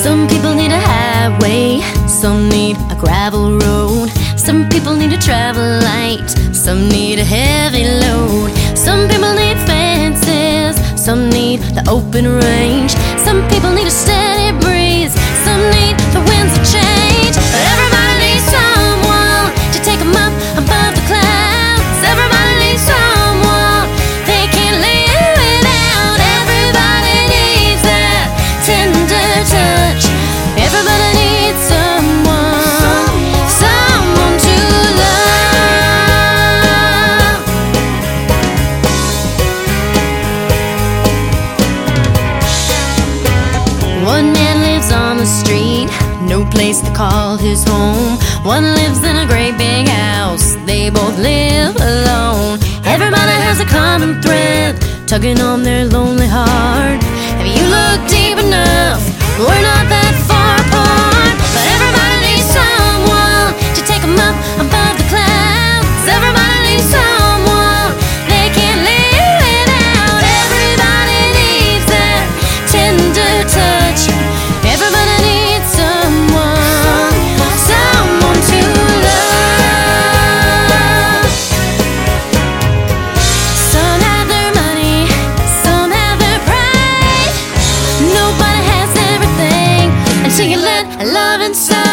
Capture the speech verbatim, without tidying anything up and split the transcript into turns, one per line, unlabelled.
Some people need a highway, some need a gravel road. Some people need to travel light, some need a heavy load. Some people need fences, some need the open range. Some people need a steady breeze, some need the winds of change. But everybody needs someone to take them up above the clouds. Everybody needs someone they can't live without. Everybody needs that tender touch. Everybody needs someone, someone to love. One man lives on the street, no place to call his home. One lives in a great big house, they both live alone. Everybody has a common thread, tugging on their lonely heart. Have you looked deep enough? We're not that far apart. But everybody needs someone to take them up above the clouds. Everybody needs someone they can't live without. Everybody needs that tender touch. Everybody needs someone, someone to love. Some have their money, some have their pride. Nobody has everything until you let love inside.